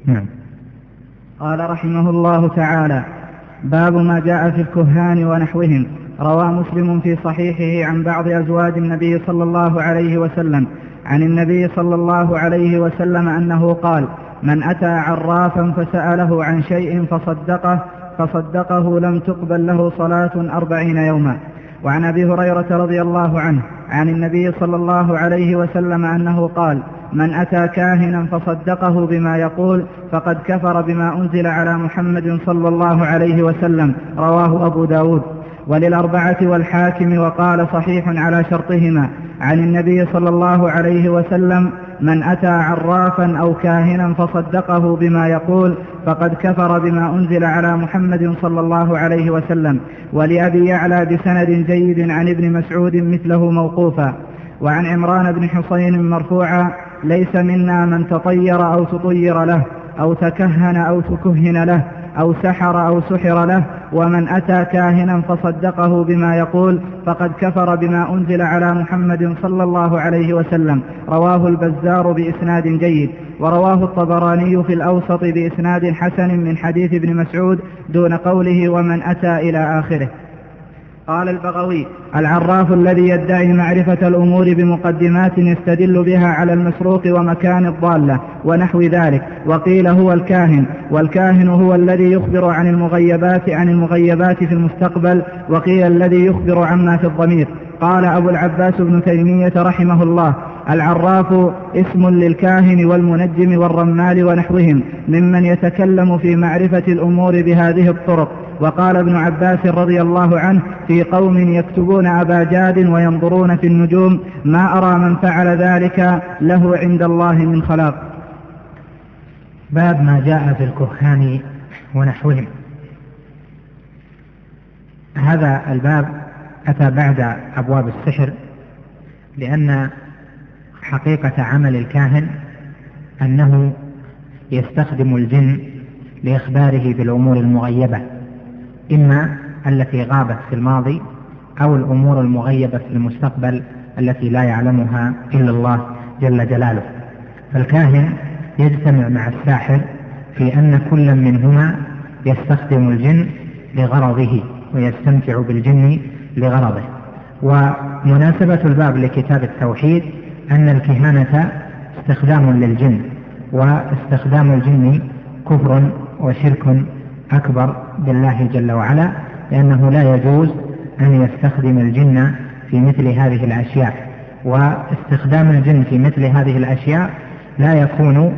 نعم. قال رحمه الله تعالى: باب ما جاء في الكهان ونحوهم. روى مسلم في صحيحه عن بعض أزواج النبي صلى الله عليه وسلم عن النبي صلى الله عليه وسلم أنه قال: من أتى عرافا فسأله عن شيء فصدقه لم تقبل له صلاة 40 يوما. وعن أبي هريرة رضي الله عنه عن النبي صلى الله عليه وسلم أنه قال: من أتى كاهنا فصدقه بما يقول فقد كفر بما أنزل على محمد صلى الله عليه وسلم. رواه أبو داود وللأربعة والحاكم وقال صحيح على شرطهما. عن النبي صلى الله عليه وسلم: من أتى عرافا أو كاهنا فصدقه بما يقول فقد كفر بما أنزل على محمد صلى الله عليه وسلم. ولأبي يعلى بسند جيد عن ابن مسعود مثله موقوفا. وعن عمران بن حصين مرفوعا: ليس منا من تطير أو تطير له أو تكهن أو تكهن له أو سحر أو سحر له، ومن أتى كاهنا فصدقه بما يقول فقد كفر بما أنزل على محمد صلى الله عليه وسلم. رواه البزار بإسناد جيد، ورواه الطبراني في الأوسط بإسناد حسن من حديث ابن مسعود دون قوله ومن أتى إلى آخره. قال البغوي: العراف الذي يدعي معرفة الأمور بمقدمات يستدل بها على المسروق ومكان الضالة ونحو ذلك. وقيل هو الكاهن، والكاهن هو الذي يخبر عن المغيبات في المستقبل، وقيل الذي يخبر عما في الضمير. قال أبو العباس ابن تيمية رحمه الله: العراف اسم للكاهن والمنجم والرمال ونحوهم ممن يتكلم في معرفة الأمور بهذه الطرق. وقال ابن عباس رضي الله عنه: في قوم يكتبون أباجاد وينظرون في النجوم ما أرى من فعل ذلك له عند الله من خلاق. باب ما جاء في الكهان ونحوهم. هذا الباب أتى بعد أبواب السحر، لأن حقيقة عمل الكاهن أنه يستخدم الجن لإخباره بالأمور المغيبة، إما التي غابت في الماضي أو الأمور المغيبة في المستقبل التي لا يعلمها إلا الله جل جلاله. فالكاهن يجتمع مع الساحر في أن كل منهما يستخدم الجن لغرضه ويستمتع بالجن لغرضه. ومناسبة الباب لكتاب التوحيد أن الكهانة استخدام للجن، واستخدام الجن كفر وشرك أكبر بالله جل وعلا، لأنه لا يجوز أن يستخدم الجن في مثل هذه الأشياء. واستخدام الجن في مثل هذه الأشياء لا يكون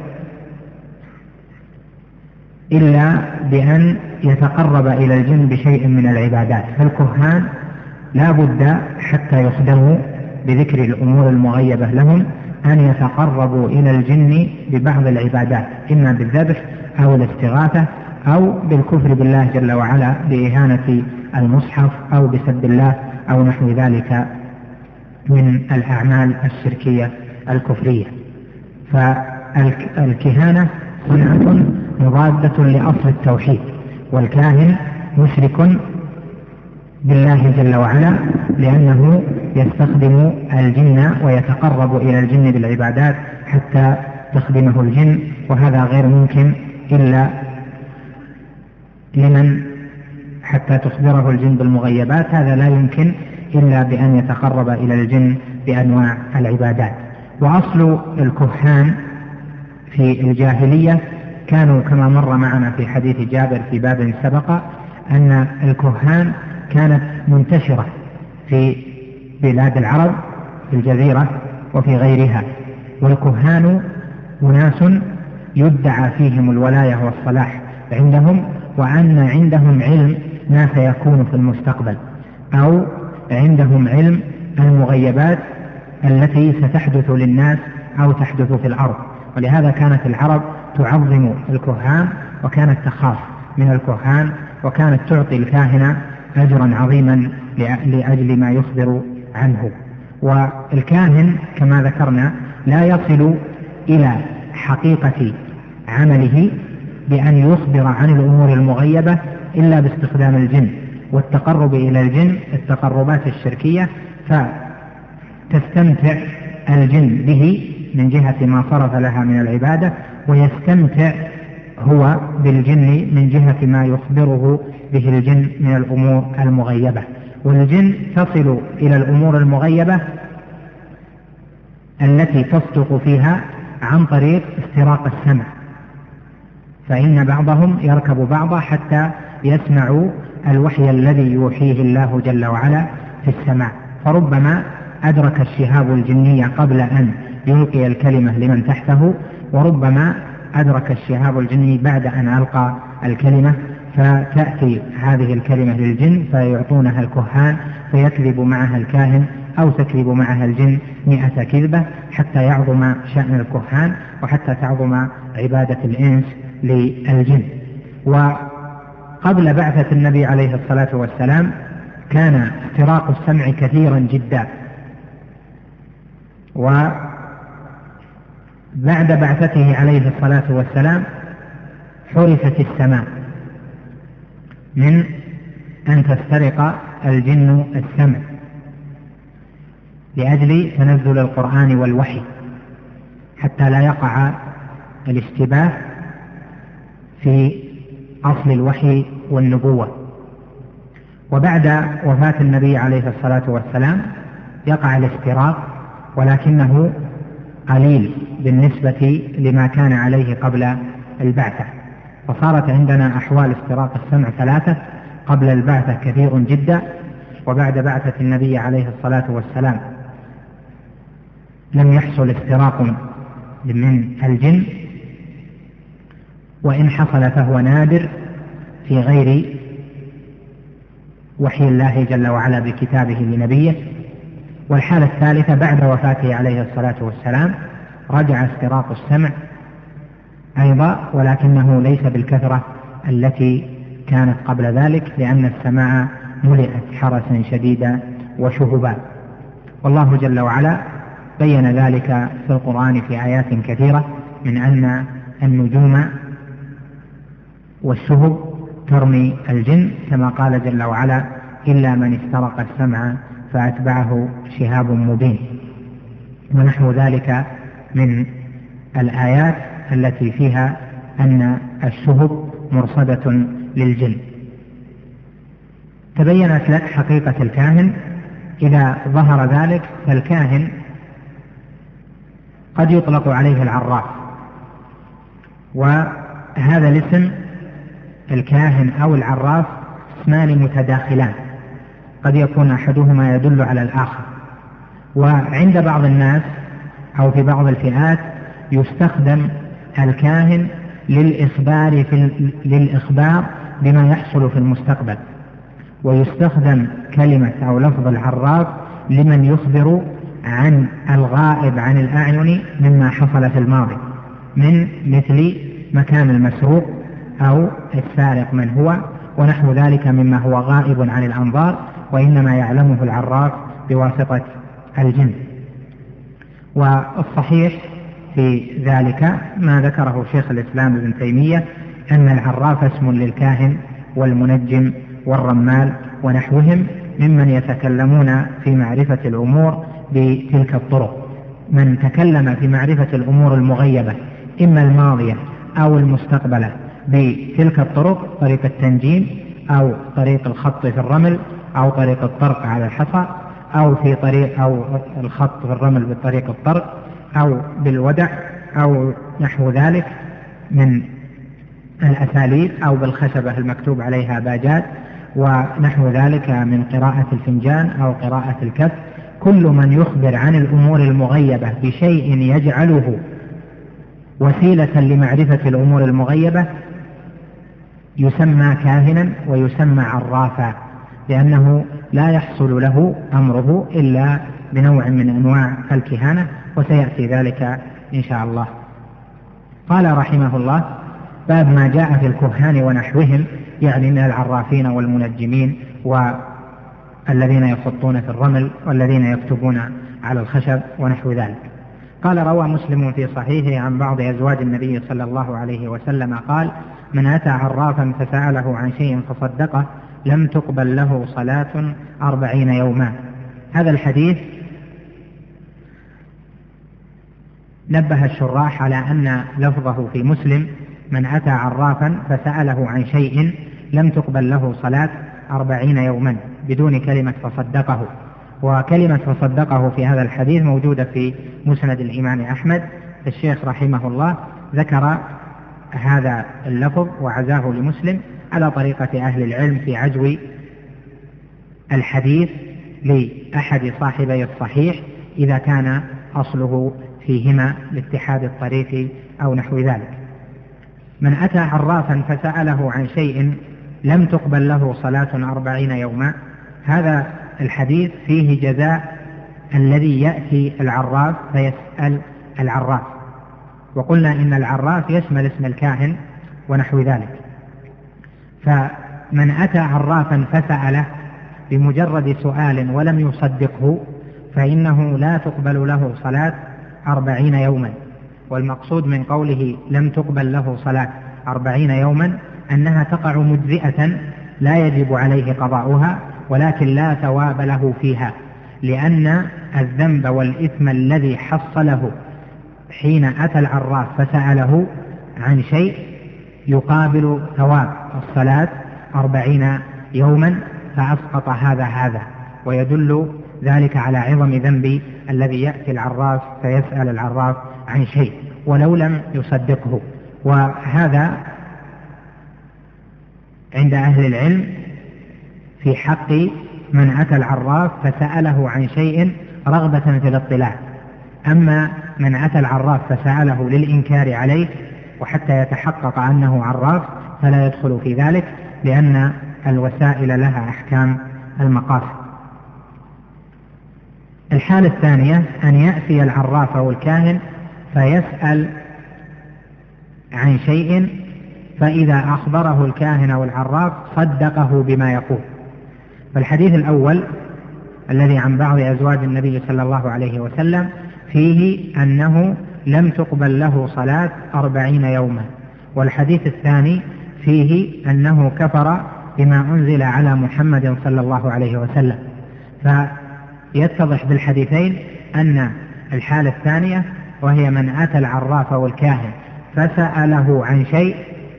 إلا بأن يتقرب إلى الجن بشيء من العبادات. فالكهان لا بد حتى يخدموا بذكر الأمور المغيبة لهم أن يتقربوا إلى الجن ببعض العبادات، إما بالذبح أو الاستغاثة أو بالكفر بالله جل وعلا بإهانة المصحف أو بسب الله أو نحو ذلك من الأعمال الشركية الكفرية. فالكهانة صنعة مضادة لأصل التوحيد، والكاهن مشرك بالله جل وعلا لأنه يستخدم الجن ويتقرب إلى الجن بالعبادات حتى تخدمه الجن، وهذا غير ممكن إلا لمن حتى تخبره الجن بالمغيبات، هذا لا يمكن إلا بأن يتقرب إلى الجن بأنواع العبادات. وأصل الكهان في الجاهلية كانوا كما مر معنا في حديث جابر في باب سبق أن الكهان كانت منتشرة في بلاد العرب في الجزيرة وفي غيرها، والكهان أناس يدعى فيهم الولاية والصلاح عندهم، وأن عندهم علم ما سيكون في المستقبل، أو عندهم علم المغيبات التي ستحدث للناس أو تحدث في الأرض. ولهذا كانت العرب تعظم الكهان وكانت تخاف من الكهان، وكانت تعطي الكاهن أجرا عظيما لأجل ما يخبر عنه. والكاهن كما ذكرنا لا يصل إلى حقيقة عمله بأن يخبر عن الأمور المغيبة إلا باستخدام الجن والتقرب إلى الجن التقربات الشركية، فتستمتع الجن به من جهة ما صرف لها من العبادة، ويستمتع هو بالجن من جهة ما يخبره به الجن من الأمور المغيبة، والجن تصل إلى الأمور المغيبة التي تصدق فيها عن طريق استراق السمع، فإن بعضهم يركب بعضا حتى يسمعوا الوحي الذي يوحيه الله جل وعلا في السماء، فربما أدرك الشهاب الجني قبل أن يلقي الكلمة لمن تحته، وربما أدرك الشهاب الجني بعد أن ألقى الكلمة، فتأتي هذه الكلمة للجن فيعطونها الكهان فيكذب معها الكاهن أو تكذب معها الجن 100 كذبة حتى يعظم شأن الكهان وحتى تعظم عبادة الإنس للجن. وقبل بعثة النبي عليه الصلاة والسلام كان استراق السمع كثيرا جدا، وبعد بعثته عليه الصلاة والسلام حرفت السماء من أن تسترق الجن السمع لأجل تنزل القرآن والوحي حتى لا يقع الاشتباه في أصل الوحي والنبوة. وبعد وفاة النبي عليه الصلاة والسلام يقع الاستراق، ولكنه قليل بالنسبة لما كان عليه قبل البعثة، فصارت عندنا أحوال استراق السمع 3: قبل البعثة كثير جدا، وبعد بعثة النبي عليه الصلاة والسلام لم يحصل استراق من الجن، وإن حصل فهو نادر في غير وحي الله جل وعلا بكتابه لنبيه. والحالة الثالثة بعد وفاته عليه الصلاة والسلام رجع استراق السمع أيضا، ولكنه ليس بالكثرة التي كانت قبل ذلك، لأن السماء ملئت حرسا شديدا وشهبا. والله جل وعلا بين ذلك في القرآن في آيات كثيرة، من أن النجوم والشهب ترمي الجن، كما قال جل وعلا: إلا من استرق السمع فأتبعه شهاب مبين، ونحو ذلك من الآيات التي فيها أن الشهب مرصدة للجن. تبينت لك حقيقة الكاهن إذا ظهر ذلك، فالكاهن قد يطلق عليه العراف، وهذا الاسم الكاهن أو العراف اسمان متداخلان، قد يكون أحدهما يدل على الآخر. وعند بعض الناس أو في بعض الفئات يستخدم الكاهن للإخبار بما يحصل في المستقبل، ويستخدم كلمة أو لفظ العراف لمن يخبر عن الغائب عن الأعين مما حصل في الماضي، من مثل مكان المسروق أو السارق من هو، ونحو ذلك مما هو غائب عن الأنظار وإنما يعلمه العراف بواسطة الجن. والصحيح في ذلك ما ذكره شيخ الإسلام ابن تيمية، أن العراف اسم للكاهن والمنجم والرمال ونحوهم ممن يتكلمون في معرفة الأمور بتلك الطرق. من تكلم في معرفة الأمور المغيبة إما الماضية أو المستقبلة بتلك الطرق، طريق التنجيم أو طريق الخط في الرمل أو طريق الطرق على الحصى أو في طريق أو الخط في الرمل بطريق الطرق أو بالودع أو نحو ذلك من الأساليب، أو بالخشبة المكتوب عليها باجات ونحو ذلك من قراءة الفنجان أو قراءة الكف، كل من يخبر عن الأمور المغيبة بشيء يجعله وسيلة لمعرفة الأمور المغيبة يسمى كاهنا ويسمى عرافا، لأنه لا يحصل له أمره إلا بنوع من أنواع الكهانة، وسيأتي ذلك إن شاء الله. قال رحمه الله: باب ما جاء في الكهان ونحوهم، يعني من العرافين والمنجمين والذين يخطون في الرمل والذين يكتبون على الخشب ونحو ذلك. قال: روى مسلم في صحيحه عن بعض أزواج النبي صلى الله عليه وسلم قال: من أتى عرافا فسأله عن شيء فصدقه لم تقبل له صلاة 40 يوما. هذا الحديث نبه الشراح على أن لفظه في مسلم من أتى عرافا فسأله عن شيء لم تقبل له صلاة 40 يوما بدون كلمة فصدقه. وكلمة فصدقه في هذا الحديث موجودة في مسند الإمام أحمد. الشيخ رحمه الله ذكر هذا اللفظ وعزاه لمسلم على طريقة أهل العلم في عزو الحديث لأحد صاحبي الصحيح إذا كان أصله فيهما لاتحاد الطريق أو نحو ذلك. من أتى عرافا فسأله عن شيء لم تقبل له صلاة 40 يوما، هذا الحديث فيه جزاء الذي يأتي العراف فيسأل العراف، وقلنا إن العراف يشمل اسم الكاهن ونحو ذلك. فمن أتى عرافا فسأله بمجرد سؤال ولم يصدقه فإنه لا تقبل له صلاة 40 يوما. والمقصود من قوله لم تقبل له صلاة 40 يوما أنها تقع مجزئة لا يجب عليه قضاؤها، ولكن لا ثواب له فيها، لأن الذنب والإثم الذي حصله حين أتى العراف فسأله عن شيء يقابل ثواب الصلاة 40 يوما، فأسقط هذا ويدل ذلك على عظم ذنب الذي يأتي العراف فيسأل العراف عن شيء ولو لم يصدقه. وهذا عند أهل العلم في حق من أتى العراف فسأله عن شيء رغبة في الاطلاع. أما من أتى العراف فسأله للإنكار عليه وحتى يتحقق أنه عراف فلا يدخل في ذلك، لأن الوسائل لها أحكام المقاصد. الحالة الثانية أن يأتي العراف أو الكاهن فيسأل عن شيء، فإذا أخبره الكاهن أو العراف صدقه بما يقول. فالحديث الأول الذي عن بعض أزواج النبي صلى الله عليه وسلم فيه أنه لم تقبل له صلاة 40 يوما، والحديث الثاني فيه أنه كفر بما أنزل على محمد صلى الله عليه وسلم. فيتضح بالحديثين أن الحالة الثانية وهي من أتى العراف والكاهن فسأله عن شيء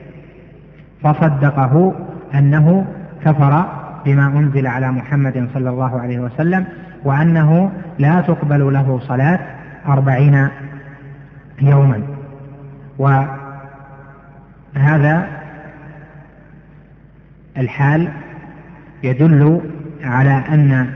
فصدقه أنه كفر بما أنزل على محمد صلى الله عليه وسلم، وأنه لا تقبل له صلاة 40 يوما. وهذا الحال يدل على أن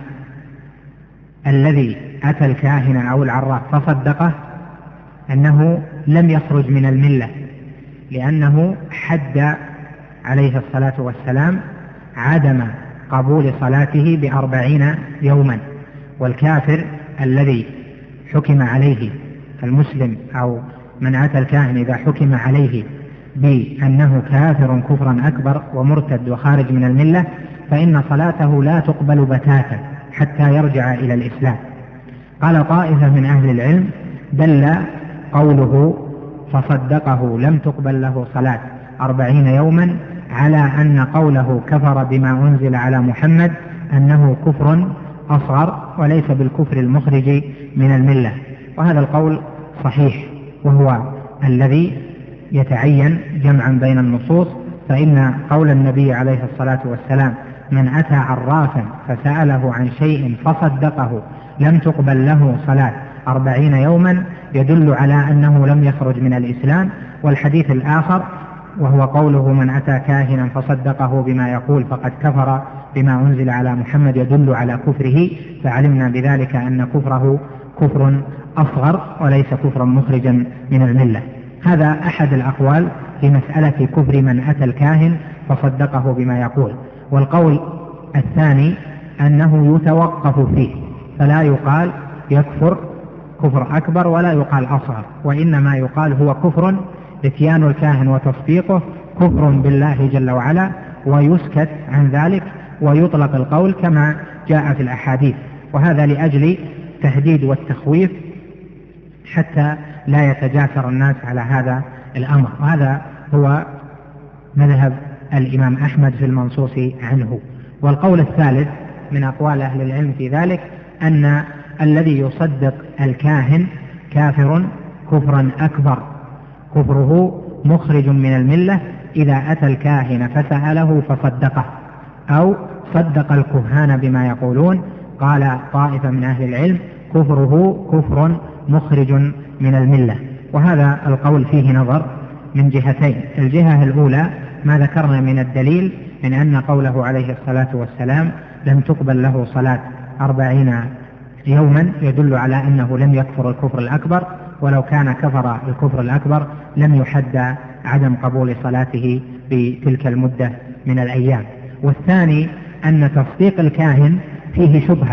الذي أتى الكاهن أو العراف فصدقه أنه لم يخرج من الملة، لأنه حد عليه الصلاة والسلام عدم قبول صلاته ب40 يوما. والكافر الذي حكم عليه المسلم أو من أتى الكاهن إذا حكم عليه بأنه كافر كفرا أكبر ومرتد وخارج من الملة فإن صلاته لا تقبل بتاتا حتى يرجع إلى الإسلام. قال طائفة من أهل العلم دل قوله فصدقه لم تقبل له صلاة 40 يوما على أن قوله كفر بما أنزل على محمد أنه كفر أصغر وليس بالكفر المخرج من الملة، وهذا القول صحيح وهو الذي يتعين جمعا بين النصوص. فإن قول النبي عليه الصلاة والسلام من أتى عرافا فسأله عن شيء فصدقه لم تقبل له صلاة 40 يوما يدل على أنه لم يخرج من الإسلام. والحديث الآخر وهو قوله من أتى كاهنا فصدقه بما يقول فقد كفر بما أنزل على محمد يدل على كفره، فعلمنا بذلك أن كفره كفر أصغر وليس كفرا مخرجا من الملة. هذا أحد الأقوال في مسألة كفر من أتى الكاهن فصدقه بما يقول. والقول الثاني أنه يتوقف فيه، فلا يقال يكفر كفر أكبر ولا يقال أصغر، وإنما يقال هو كفر اتيان الكاهن وتصديقه كفر بالله جل وعلا، ويسكت عن ذلك ويطلق القول كما جاء في الأحاديث، وهذا لأجل تهديد والتخويف حتى لا يتجاسر الناس على هذا الأمر. وهذا هو مذهب الإمام أحمد في المنصوص عنه. والقول الثالث من أقوال أهل العلم في ذلك أن الذي يصدق الكاهن كافر كفرا أكبر، كفره مخرج من الملة إذا أتى الكاهن فسأله فصدقه، أو صدق الكهان بما يقولون. قال طائفة من أهل العلم كفره كفر مخرج من الملة. وهذا القول فيه نظر من جهتين. الجهة الأولى ما ذكرنا من الدليل من أن قوله عليه الصلاة والسلام لم تقبل له صلاة 40 يوما يدل على أنه لم يكفر الكفر الأكبر، ولو كان كفر الكفر الأكبر لم يحد عدم قبول صلاته بتلك المدة من الأيام. والثاني أن تصديق الكاهن فيه شبهة،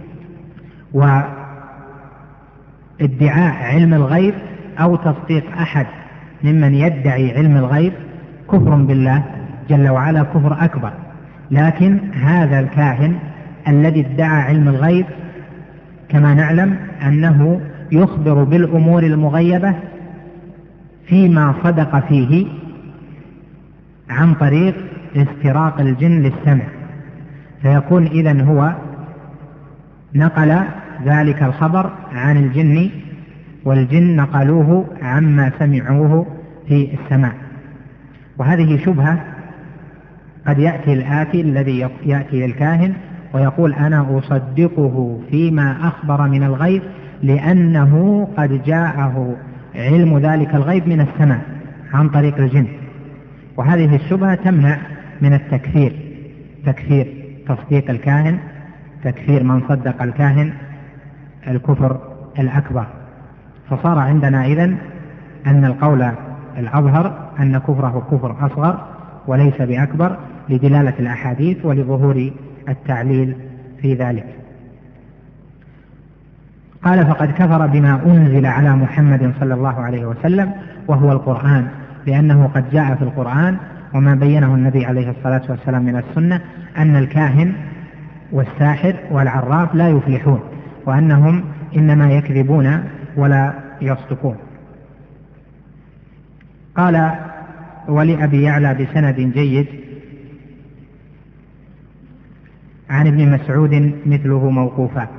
وادعاء علم الغيب أو تصديق أحد ممن يدعي علم الغيب كفر بالله جل وعلا، كفر أكبر. لكن هذا الكاهن الذي ادعى علم الغيب كما نعلم أنه يخبر بالأمور المغيبة فيما صدق فيه عن طريق استراق الجن للسمع، فيكون إذن هو نقل ذلك الخبر عن الجن، والجن نقلوه عما سمعوه في السماع. وهذه شبهة. قد يأتي الآتي الذي يأتي للكاهن ويقول أنا أصدقه فيما أخبر من الغيب لأنه قد جاءه علم ذلك الغيب من السماء عن طريق الجن. وهذه الشبهة تمنع من التكفير، تكفير تصديق الكاهن، تكفير من صدق الكاهن الكفر الأكبر. فصار عندنا إذن أن القول الأظهر أن كفره كفر أصغر وليس بأكبر لدلالة الأحاديث ولظهور التعليل في ذلك. قال فقد كفر بما أنزل على محمد صلى الله عليه وسلم وهو القرآن، لأنه قد جاء في القرآن وما بينه النبي عليه الصلاة والسلام من السنة أن الكاهن والساحر والعراف لا يفلحون، وأنهم إنما يكذبون ولا يصدقون. قال ولأبي يعلى بسند جيد عن ابن مسعود مثله موقوفا.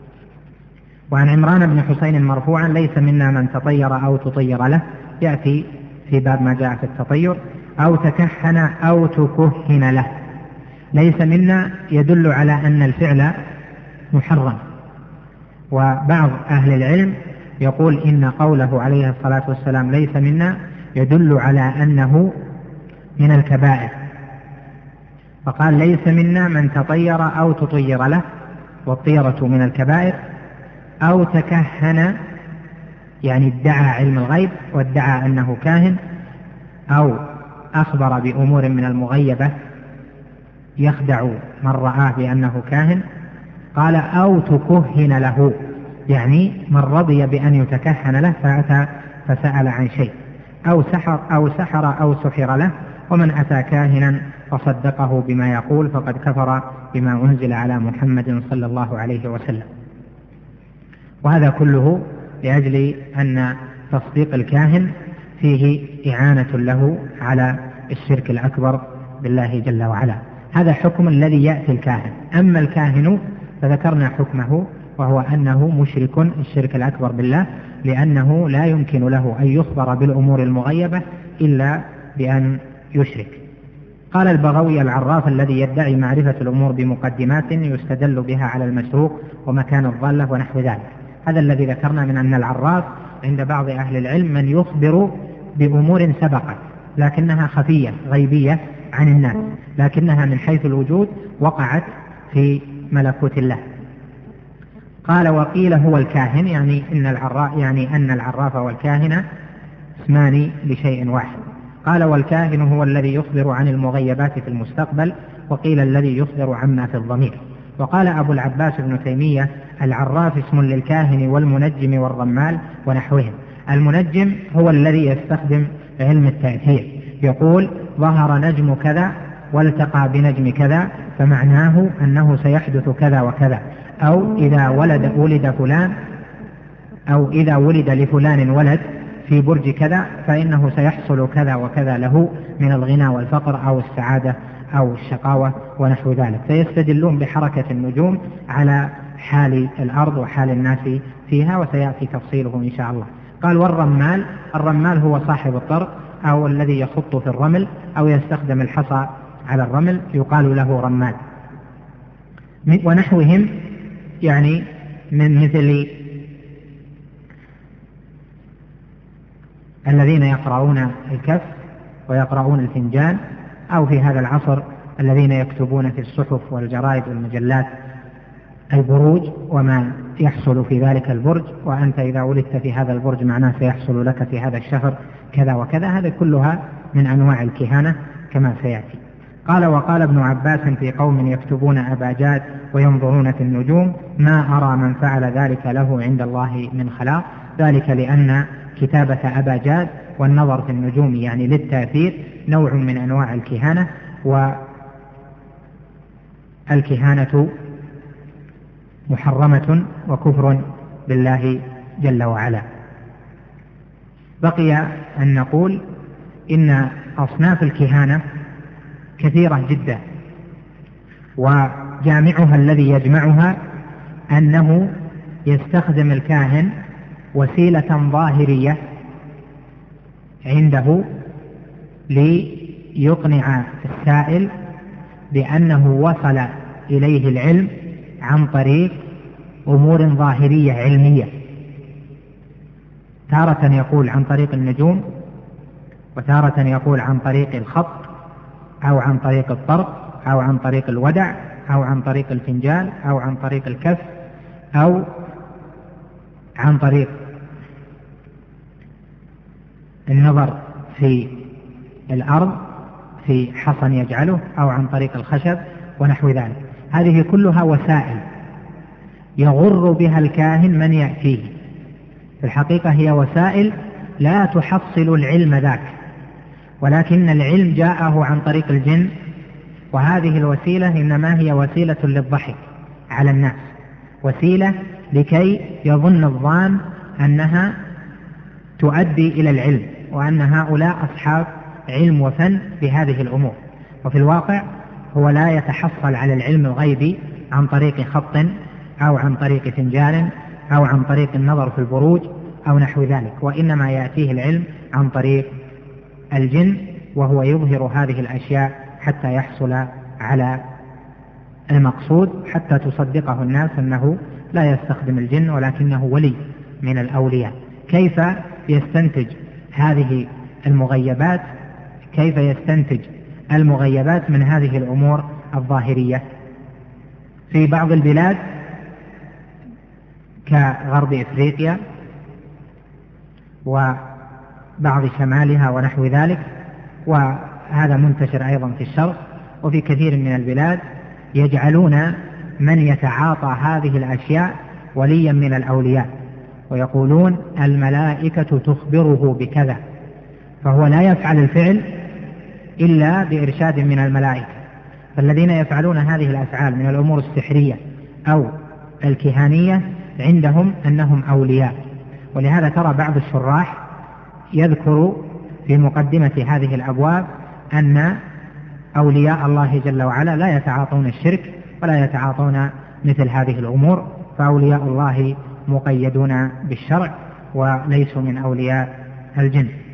وعن عمران بن حسين مرفوعا ليس منا من تطير أو تطير له، يأتي في باب ما جاء في التطير، أو تكهن أو تكهن له. ليس منا يدل على أن الفعل محرم. وبعض أهل العلم يقول إن قوله عليه الصلاة والسلام ليس منا يدل على أنه من الكبائر، فقال ليس منا من تطير أو تطير له، والطيرة من الكبائر. أو تكهن يعني ادعى علم الغيب وادعى أنه كاهن، أو أخبر بأمور من المغيبة يخدع من رآه بأنه كاهن. قال أو تكهن له، يعني من رضي بأن يتكهن له فأتى فسأل عن شيء، أو سحر أو سحر له. ومن أتى كاهنا فصدقه بما يقول فقد كفر بما أنزل على محمد صلى الله عليه وسلم. وهذا كله لأجل أن تصديق الكاهن فيه إعانة له على الشرك الأكبر بالله جل وعلا. هذا حكم الذي يأتي الكاهن. أما الكاهن فذكرنا حكمه، وهو أنه مشرك الشرك الأكبر بالله، لأنه لا يمكن له أن يخبر بالأمور المغيبة إلا بأن يشرك. قال البغوي العراف الذي يدعي معرفة الأمور بمقدمات يستدل بها على المسروق ومكان الضالة ونحو ذلك. هذا الذي ذكرنا من أن العراف عند بعض أهل العلم من يخبر بأمور سبقت لكنها خفية غيبية عن الناس، لكنها من حيث الوجود وقعت في ملكوت الله. قال وقيل هو الكاهن، يعني أن العراف والكاهن اسمان لشيء واحد. قال والكاهن هو الذي يخبر عن المغيبات في المستقبل، وقيل الذي يخبر عما في الضمير. وقال أبو العباس ابن تيمية العراف اسم للكاهن والمنجم والرمال ونحوهم. المنجم هو الذي يستخدم علم التأثير، يقول ظهر نجم كذا والتقى بنجم كذا فمعناه أنه سيحدث كذا وكذا، أو إذا ولد لفلان ولد في برج كذا فإنه سيحصل كذا وكذا له من الغنى والفقر أو السعادة أو الشقاوة ونحو ذلك. فيستدلون بحركة النجوم على حال الأرض وحال الناس فيها، وسيأتي تفصيله إن شاء الله. قال والرمال، الرمال هو صاحب الطرق، أو الذي يخط في الرمل أو يستخدم الحصى على الرمل يقال له رمال. ونحوهم يعني من مثل الذين يقرؤون الكف ويقرؤون الفنجان، أو في هذا العصر الذين يكتبون في الصحف والجرائد والمجلات البروج وما يحصل في ذلك البرج، وأنت إذا ولدت في هذا البرج معناه سيحصل لك في هذا الشهر كذا وكذا. هذا كلها من أنواع الكهانة كما سيأتي. قال: وقال ابن عباس في قوم يكتبون أباجاد وينظرون في النجوم: ما أرى من فعل ذلك له عند الله من خلاق. ذلك لأن كتابة أباجاد والنظر في النجوم يعني للتأثير نوع من أنواع الكهانة، والكهانة محرمة وكفر بالله جل وعلا. بقي أن نقول إن أصناف الكهانة كثيرة جدا، وجامعها الذي يجمعها أنه يستخدم الكاهن وسيلة ظاهرية عنده ليقنع السائل بأنه وصل إليه العلم عن طريق أمور ظاهرية علمية. تارة يقول عن طريق النجوم، وتارة يقول عن طريق الخط، أو عن طريق الطرق، أو عن طريق الودع، أو عن طريق الفنجان، أو عن طريق الكف، أو عن طريق النظر في الأرض في حصن يجعله، أو عن طريق الخشب ونحو ذلك. هذه كلها وسائل يغر بها الكاهن من يأتيه. في الحقيقة هي وسائل لا تحصل العلم ذاك، ولكن العلم جاءه عن طريق الجن، وهذه الوسيلة إنما هي وسيلة للضحك على الناس، وسيلة لكي يظن الظان أنها تؤدي إلى العلم، وأن هؤلاء أصحاب علم وفن بهذه الأمور. وفي الواقع هو لا يتحصل على العلم الغيبي عن طريق خط، أو عن طريق فنجان، أو عن طريق النظر في البروج أو نحو ذلك، وإنما يأتيه العلم عن طريق الجن، وهو يظهر هذه الأشياء حتى يحصل على المقصود، حتى تصدقه الناس أنه لا يستخدم الجن ولكنه ولي من الأولياء. كيف يستنتج هذه المغيبات؟ كيف يستنتج المغيبات من هذه الأمور الظاهرية؟ في بعض البلاد كغرب إفريقيا وبعض شمالها ونحو ذلك، وهذا منتشر أيضا في الشرق، وفي كثير من البلاد يجعلون من يتعاطى هذه الأشياء وليا من الأولياء، ويقولون الملائكة تخبره بكذا، فهو لا يفعل الفعل إلا بإرشاد من الملائكة. فالذين يفعلون هذه الأفعال من الأمور السحرية أو الكهانية عندهم أنهم أولياء. ولهذا ترى بعض الشراح يذكر في مقدمة هذه الأبواب أن أولياء الله جل وعلا لا يتعاطون الشرك ولا يتعاطون مثل هذه الأمور، فأولياء الله مقيدون بالشرع وليسوا من أولياء الجن.